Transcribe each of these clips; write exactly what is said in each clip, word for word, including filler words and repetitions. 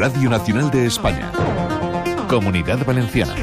Radio Nacional de España. Comunidad Valenciana.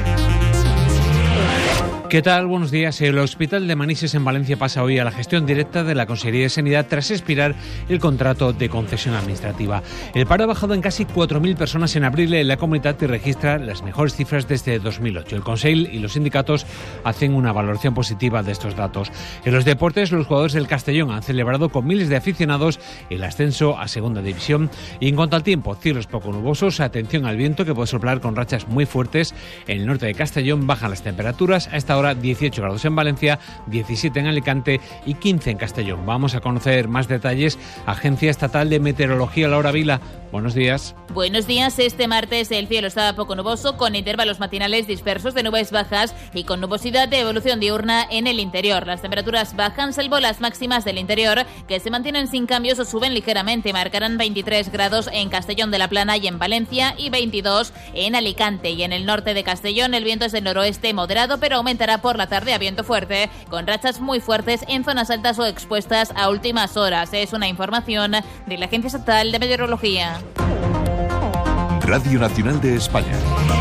¿Qué tal? Buenos días. El Hospital de Manises en Valencia pasa hoy a la gestión directa de la Consellería de Sanidad tras expirar el contrato de concesión administrativa. El paro ha bajado en casi cuatro mil personas en abril en la comunidad y registra las mejores cifras desde dos mil ocho. El Consell y los sindicatos hacen una valoración positiva de estos datos. En los deportes, los jugadores del Castellón han celebrado con miles de aficionados el ascenso a Segunda División. Y en cuanto al tiempo, cielos poco nubosos, atención al viento que puede soplar con rachas muy fuertes. En el norte de Castellón bajan las temperaturas. A esta hora dieciocho grados en Valencia, diecisiete en Alicante y quince en Castellón. Vamos a conocer más detalles. Agencia Estatal de Meteorología, Laura Vila. Buenos días. Buenos días. Este martes el cielo está poco nuboso, con intervalos matinales dispersos de nubes bajas y con nubosidad de evolución diurna en el interior. Las temperaturas bajan, salvo las máximas del interior, que se mantienen sin cambios o suben ligeramente. Marcarán veintitrés grados en Castellón de la Plana y en Valencia y veintidós en Alicante. Y en el norte de Castellón el viento es del noroeste moderado, pero aumentará por la tarde a viento fuerte, con rachas muy fuertes en zonas altas o expuestas a últimas horas. Es una información de la Agencia Estatal de Meteorología. Radio Nacional de España.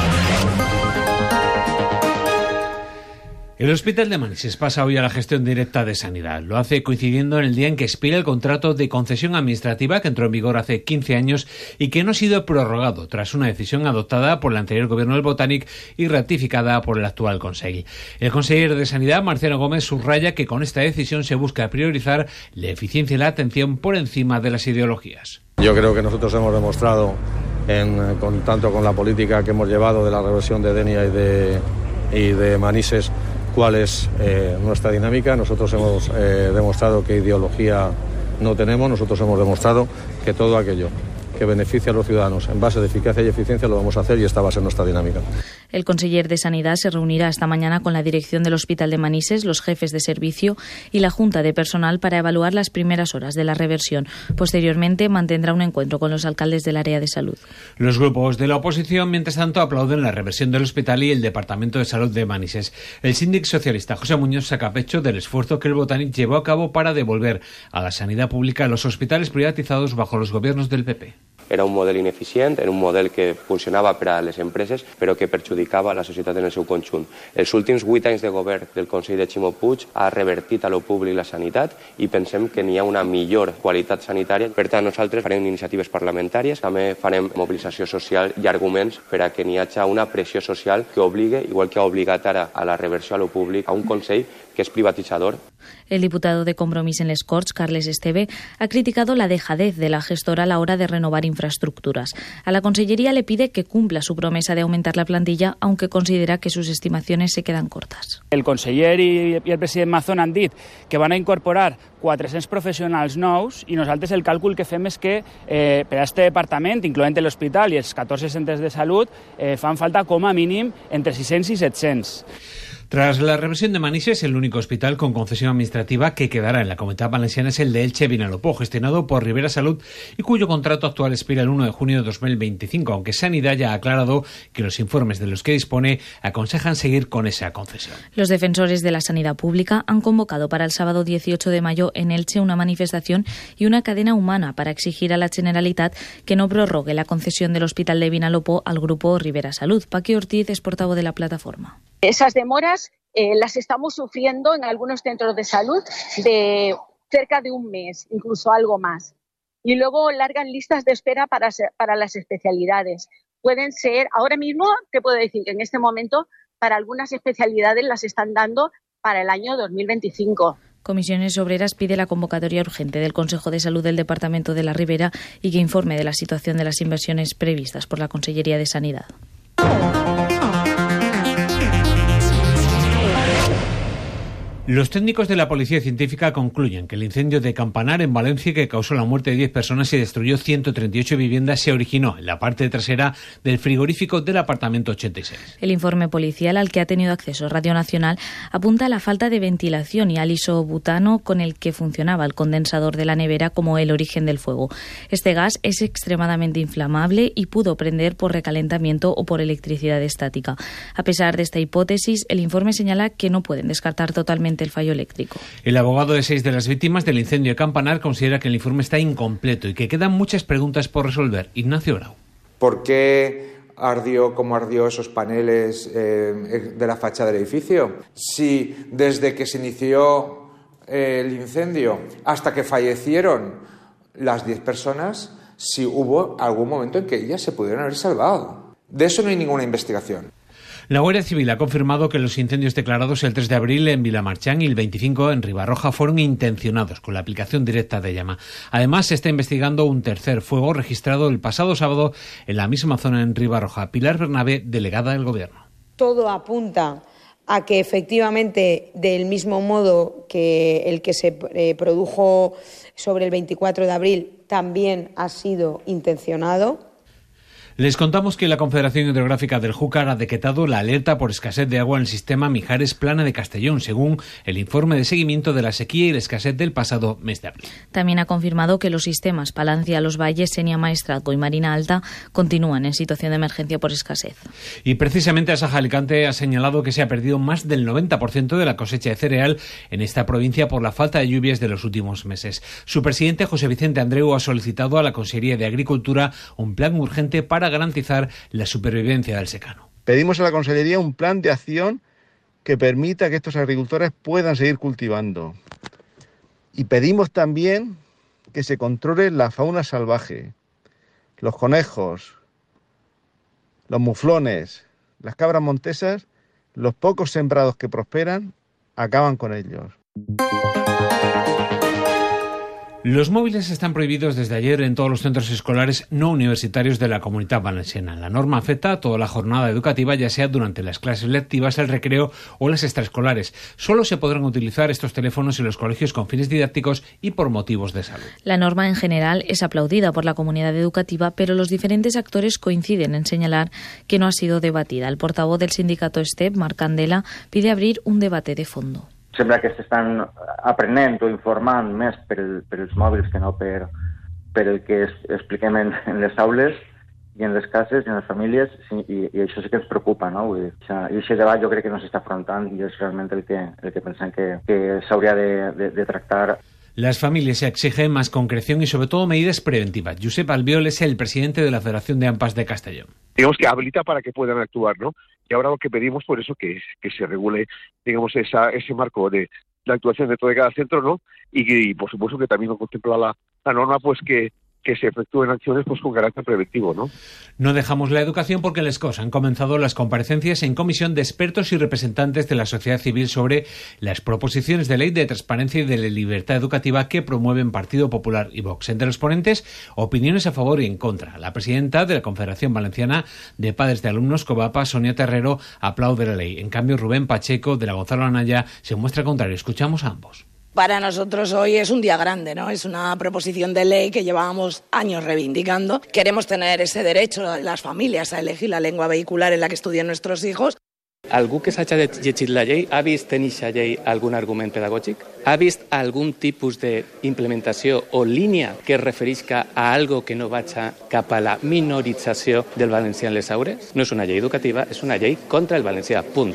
El Hospital de Manises pasa hoy a la gestión directa de sanidad. Lo hace coincidiendo en el día en que expira el contrato de concesión administrativa que entró en vigor hace quince años y que no ha sido prorrogado tras una decisión adoptada por el anterior gobierno del Botànic y ratificada por el actual Consell. El consejero de Sanidad, Marciano Gómez, subraya que con esta decisión se busca priorizar la eficiencia y la atención por encima de las ideologías. Yo creo que nosotros hemos demostrado, en, con, tanto con la política que hemos llevado de la reversión de Denia y de, y de Manises, cuál es eh, nuestra dinámica. Nosotros hemos eh, demostrado que ideología no tenemos, nosotros hemos demostrado que todo aquello que beneficia a los ciudadanos en base de eficacia y eficiencia lo vamos a hacer, y esta va a ser nuestra dinámica. El conseller de Sanidad se reunirá esta mañana con la dirección del Hospital de Manises, los jefes de servicio y la Junta de Personal para evaluar las primeras horas de la reversión. Posteriormente mantendrá un encuentro con los alcaldes del área de salud. Los grupos de la oposición, mientras tanto, aplauden la reversión del hospital y el Departamento de Salud de Manises. El síndic socialista José Muñoz saca pecho del esfuerzo que el Botànic llevó a cabo para devolver a la sanidad pública los hospitales privatizados bajo los gobiernos del P P. Era un model ineficient, era un model que funcionava per a les empreses, però que perjudicava la societat en el seu conjunt. Els últims vuit anys de govern del Consell de Ximo Puig ha revertit a lo públic la sanitat i pensem que n'hi ha una millor qualitat sanitària. Per tant, nosaltres farem iniciatives parlamentàries, també farem mobilització social i arguments per a que n'hi hagi una pressió social que obligue, igual que ha obligat ara a la reversió a lo públic, a un Consell que es privatizador. El diputado de Compromís en les Corts, Carles Esteve, ha criticado la dejadez de la gestora a la hora de renovar infraestructuras. A la Consellería le pide que cumpla su promesa de aumentar la plantilla, aunque considera que sus estimaciones se quedan cortas. El conseller i el president Mazón han dit que van a incorporar quatre-cents professionals nous i nosaltres el càlcul que fem és que eh, per a este departament, incloent l'hospital i els catorze centres de salut, eh, fan falta com a mínim entre sis-cents i set-cents. Tras la reversión de Manises, el único hospital con concesión administrativa que quedará en la Comunidad Valenciana es el de Elche Vinalopó, gestionado por Ribera Salud y cuyo contrato actual expira el uno de junio de dos mil veinticinco, aunque Sanidad ya ha aclarado que los informes de los que dispone aconsejan seguir con esa concesión. Los defensores de la sanidad pública han convocado para el sábado dieciocho de mayo en Elche una manifestación y una cadena humana para exigir a la Generalitat que no prorrogue la concesión del Hospital de Vinalopó al grupo Ribera Salud. Paqui Ortiz es portavoz de la plataforma. Esas demoras eh, las estamos sufriendo en algunos centros de salud de cerca de un mes, incluso algo más. Y luego largan listas de espera para, para las especialidades. Pueden ser, ahora mismo te puedo decir que en este momento para algunas especialidades las están dando para el año dos mil veinticinco. Comisiones Obreras pide la convocatoria urgente del Consejo de Salud del Departamento de la Ribera y que informe de la situación de las inversiones previstas por la Consellería de Sanidad. Los técnicos de la Policía Científica concluyen que el incendio de Campanar en Valencia, que causó la muerte de diez personas y destruyó ciento treinta y ocho viviendas, se originó en la parte trasera del frigorífico del apartamento ochenta y seis. El informe policial al que ha tenido acceso Radio Nacional apunta a la falta de ventilación y al isobutano con el que funcionaba el condensador de la nevera como el origen del fuego. Este gas es extremadamente inflamable y pudo prender por recalentamiento o por electricidad estática. A pesar de esta hipótesis, el informe señala que no pueden descartar totalmente el fallo eléctrico. El abogado de seis de las víctimas del incendio de Campanar considera que el informe está incompleto y que quedan muchas preguntas por resolver. Ignacio Grau. ¿Por qué ardió como ardió esos paneles eh, de la fachada del edificio? Si desde que se inició eh, el incendio hasta que fallecieron las diez personas, si hubo algún momento en que ellas se pudieron haber salvado. De eso no hay ninguna investigación. La Guardia Civil ha confirmado que los incendios declarados el tres de abril en Vilamarchán y el veinticinco en Ribarroja fueron intencionados con la aplicación directa de llama. Además, se está investigando un tercer fuego registrado el pasado sábado en la misma zona en Ribarroja. Pilar Bernabé, delegada del Gobierno. Todo apunta a que efectivamente, del mismo modo que el que se eh, produjo sobre el veinticuatro de abril, también ha sido intencionado. Les contamos que la Confederación Hidrográfica del Júcar ha decretado la alerta por escasez de agua en el sistema Mijares Plana de Castellón, según el informe de seguimiento de la sequía y la escasez del pasado mes de abril. También ha confirmado que los sistemas Palancia, Los Valles, Senia Maestrazgo y Marina Alta continúan en situación de emergencia por escasez. Y precisamente Asaja Alicante ha señalado que se ha perdido más del noventa por ciento de la cosecha de cereal en esta provincia por la falta de lluvias de los últimos meses. Su presidente, José Vicente Andreu, ha solicitado a la Consejería de Agricultura un plan urgente para garantizar la supervivencia del secano. Pedimos a la Consellería un plan de acción que permita que estos agricultores puedan seguir cultivando. Y pedimos también que se controle la fauna salvaje, los conejos, los muflones, las cabras montesas, los pocos sembrados que prosperan, acaban con ellos. Los móviles están prohibidos desde ayer en todos los centros escolares no universitarios de la Comunidad Valenciana. La norma afecta a toda la jornada educativa, ya sea durante las clases lectivas, el recreo o las extraescolares. Solo se podrán utilizar estos teléfonos en los colegios con fines didácticos y por motivos de salud. La norma en general es aplaudida por la comunidad educativa, pero los diferentes actores coinciden en señalar que no ha sido debatida. El portavoz del sindicato STEP, Marc Candela, pide abrir un debate de fondo. Sembla que s'estan aprenent o informant més per, el, per els mòbils que no per, per el que es, expliquem en, en les aules i en les cases i en les famílies, sí, i, i això sí que ens preocupa, no? Vull dir, i aquest debat jo crec que no s'està afrontant i és realment el que, el que pensem que, que s'hauria de, de, de tractar. Las familias exigen más concreción y sobre todo medidas preventivas. Josep Albiol es el presidente de la Federación de AMPAs de Castellón. Digamos que habilita para que puedan actuar, ¿no? Y ahora lo que pedimos por eso que es que se regule, digamos, esa, ese marco de la actuación dentro de cada centro, ¿no? Y, y por supuesto que también lo contempla la, la norma, pues que que se efectúen acciones pues con carácter preventivo, ¿no? No dejamos la educación porque les COS han comenzado las comparecencias en comisión de expertos y representantes de la sociedad civil sobre las proposiciones de ley de transparencia y de libertad educativa que promueven Partido Popular y Vox. Entre los ponentes, opiniones a favor y en contra. La presidenta de la Confederación Valenciana de Padres de Alumnos, COVAPA, Sonia Terrero, aplaude la ley. En cambio, Rubén Pacheco, de la Gonzalo Anaya, se muestra contrario. Escuchamos a ambos. Para nosotros hoy es un día grande, ¿no? Es una proposición de ley que llevábamos años reivindicando. Queremos tener ese derecho de las familias a elegir la lengua vehicular en la que estudian nuestros hijos. Algú que s'hagi llegit la llei ha vist en aquesta llei algun argument pedagògic? Ha vist algun tipus d'implementació o línia que es referisca a algo que no vaja cap a la minorització del valencià en les aures? No és una llei educativa, és una llei contra el valencià, punt.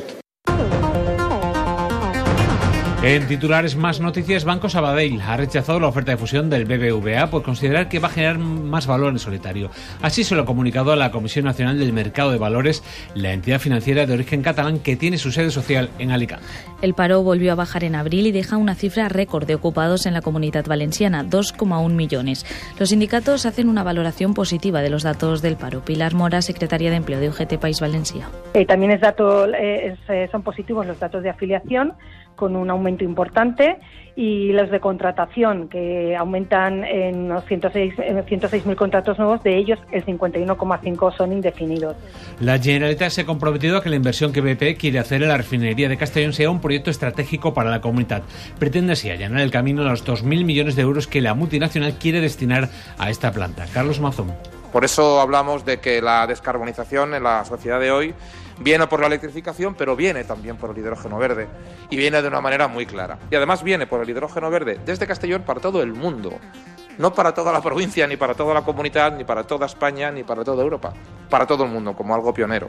En titulares más noticias, Banco Sabadell ha rechazado la oferta de fusión del B B V A por considerar que va a generar más valor en solitario. Así se lo ha comunicado a la Comisión Nacional del Mercado de Valores, la entidad financiera de origen catalán que tiene su sede social en Alicante. El paro volvió a bajar en abril y deja una cifra récord de ocupados en la Comunidad Valenciana, dos coma uno millones. Los sindicatos hacen una valoración positiva de los datos del paro. Pilar Mora, secretaria de Empleo de U G T País Valencia. Eh, también es dato, eh, es, son positivos los datos de afiliación, con un aumento importante, y los de contratación, que aumentan en unos ciento seis mil contratos nuevos, de ellos el cincuenta y uno coma cinco son indefinidos. La Generalitat se ha comprometido a que la inversión que B P quiere hacer en la refinería de Castellón sea un proyecto estratégico para la comunidad. Pretende así allanar el camino a los dos mil millones de euros que la multinacional quiere destinar a esta planta. Carlos Mazón. Por eso hablamos de que la descarbonización en la sociedad de hoy viene por la electrificación, pero viene también por el hidrógeno verde, y viene de una manera muy clara. Y además viene por el hidrógeno verde desde Castellón para todo el mundo, no para toda la provincia, ni para toda la comunidad, ni para toda España, ni para toda Europa, para todo el mundo, como algo pionero.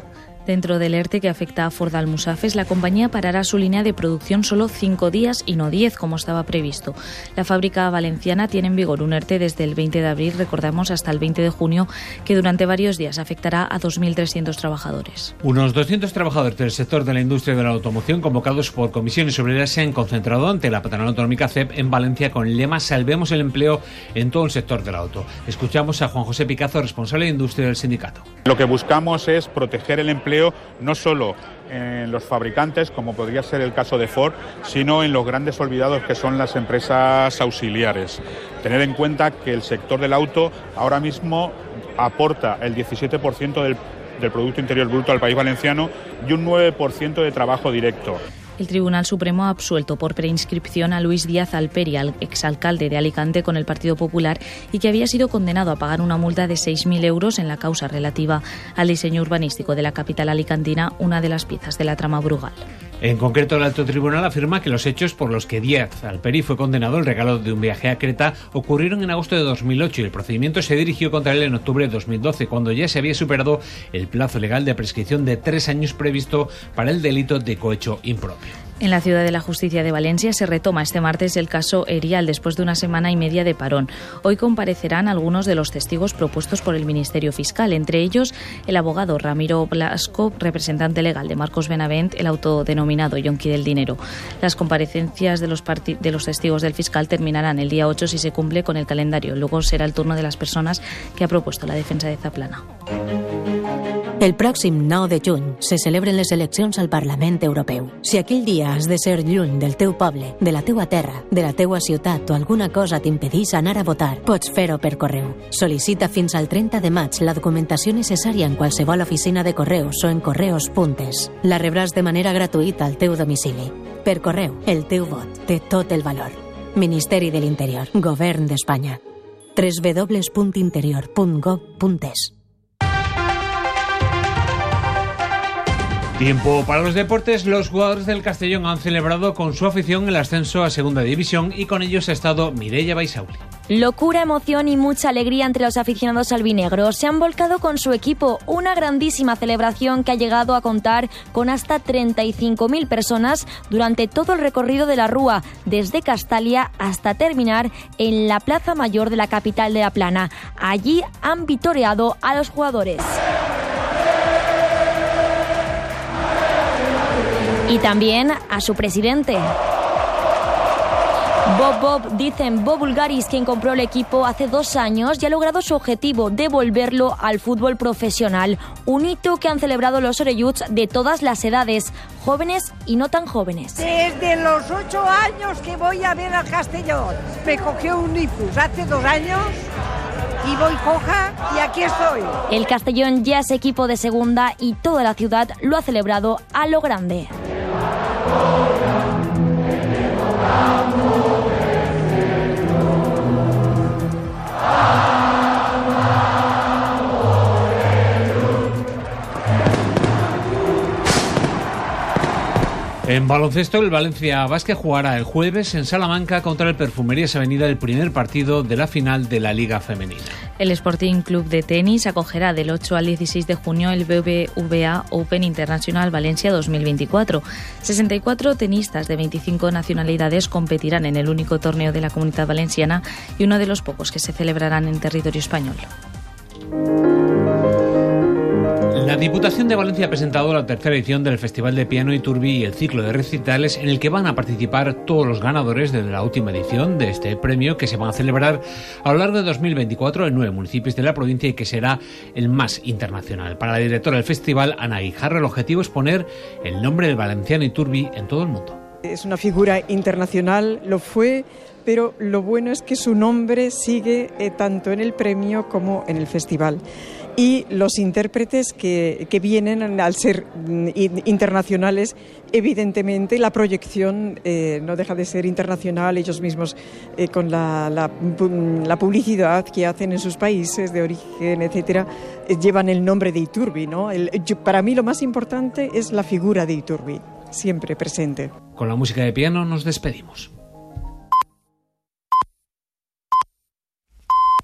Dentro del ERTE que afecta a Ford Almusafes, la compañía parará su línea de producción solo cinco días y no diez, como estaba previsto. La fábrica valenciana tiene en vigor un ERTE desde el veinte de abril, recordamos, hasta el veinte de junio, que durante varios días afectará a dos mil trescientos trabajadores. Unos doscientos trabajadores del sector de la industria de la automoción, convocados por comisiones obreras, se han concentrado ante la patronal autonómica C E P en Valencia con el lema "Salvemos el empleo en todo el sector del auto". Escuchamos a Juan José Picazo, responsable de industria del sindicato. Lo que buscamos es proteger el empleo no solo en los fabricantes, como podría ser el caso de Ford, sino en los grandes olvidados que son las empresas auxiliares. Tener en cuenta que el sector del auto ahora mismo aporta el diecisiete por ciento del, del Producto Interior Bruto al país valenciano y un nueve por ciento de trabajo directo. El Tribunal Supremo ha absuelto por preinscripción a Luis Díaz Alperi, al exalcalde de Alicante con el Partido Popular y que había sido condenado a pagar una multa de seis mil euros en la causa relativa al diseño urbanístico de la capital alicantina, una de las piezas de la trama Brugal. En concreto, el alto tribunal afirma que los hechos por los que Díaz Alperi fue condenado, el regalo de un viaje a Creta, ocurrieron en agosto de dos mil ocho y el procedimiento se dirigió contra él en octubre de dos mil doce, cuando ya se había superado el plazo legal de prescripción de tres años previsto para el delito de cohecho impropio. En la Ciudad de la Justicia de Valencia se retoma este martes el caso Erial después de una semana y media de parón. Hoy comparecerán algunos de los testigos propuestos por el Ministerio Fiscal, entre ellos el abogado Ramiro Blasco, representante legal de Marcos Benavent, el autodenominado Yonki del Dinero. Las comparecencias de los, de los testigos del fiscal terminarán el día ocho si se cumple con el calendario. Luego será el turno de las personas que ha propuesto la defensa de Zaplana. El pròxim nou de juny se celebren les eleccions al Parlament Europeu. Si aquell dia has de ser lluny del teu poble, de la teua terra, de la teua ciutat o alguna cosa t'impedís anar a votar, pots fer-ho per correu. Sol·licita fins al trenta de maig la documentació necessària en qualsevol oficina de correus o en correos puntes. La rebràs de manera gratuïta al teu domicili. Per correu, el teu vot té tot el valor. Ministeri de l'Interior, Govern d'Espanya. doble u doble u doble u punt interior punt gov punt es. Tiempo para los deportes. Los jugadores del Castellón han celebrado con su afición el ascenso a Segunda División y con ellos ha estado Mireia Baisauli. Locura, emoción y mucha alegría entre los aficionados albinegros. Se han volcado con su equipo, una grandísima celebración que ha llegado a contar con hasta treinta y cinco mil personas durante todo el recorrido de la Rúa, desde Castalia hasta terminar en la Plaza Mayor de la capital de La Plana. Allí han vitoreado a los jugadores. Y también a su presidente. Bob Bob, dicen Bob Bulgaris, quien compró el equipo hace dos años y ha logrado su objetivo, devolverlo al fútbol profesional. Un hito que han celebrado los orelluts de todas las edades, jóvenes y no tan jóvenes. Desde los ocho años que voy a ver al Castellón. Me cogió un ictus hace dos años y voy coja y aquí estoy. El Castellón ya es equipo de segunda y toda la ciudad lo ha celebrado a lo grande. En baloncesto, el Valencia Basket jugará el jueves en Salamanca contra el Perfumerías Avenida el primer partido de la final de la Liga Femenina. El Sporting Club de Tenis acogerá del ocho al dieciséis de junio el B B V A Open International Valencia dos mil veinticuatro. sesenta y cuatro tenistas de veinticinco nacionalidades competirán en el único torneo de la Comunidad Valenciana y uno de los pocos que se celebrarán en territorio español. La Diputación de Valencia ha presentado la tercera edición del Festival de Piano Iturbi y el ciclo de recitales en el que van a participar todos los ganadores de la última edición de este premio, que se van a celebrar a lo largo de dos mil veinticuatro en nueve municipios de la provincia y que será el más internacional. Para la directora del festival, Ana Guijarro, el objetivo es poner el nombre del valenciano Iturbi en todo el mundo. Es una figura internacional, lo fue, pero lo bueno es que su nombre sigue eh, tanto en el premio como en el festival. Y los intérpretes que, que vienen, al ser internacionales, evidentemente la proyección eh, no deja de ser internacional. Ellos mismos eh, con la, la, la publicidad que hacen en sus países de origen, etcétera, eh, llevan el nombre de Iturbi, ¿no? El, yo, para mí lo más importante es la figura de Iturbi, siempre presente. Con la música de piano nos despedimos.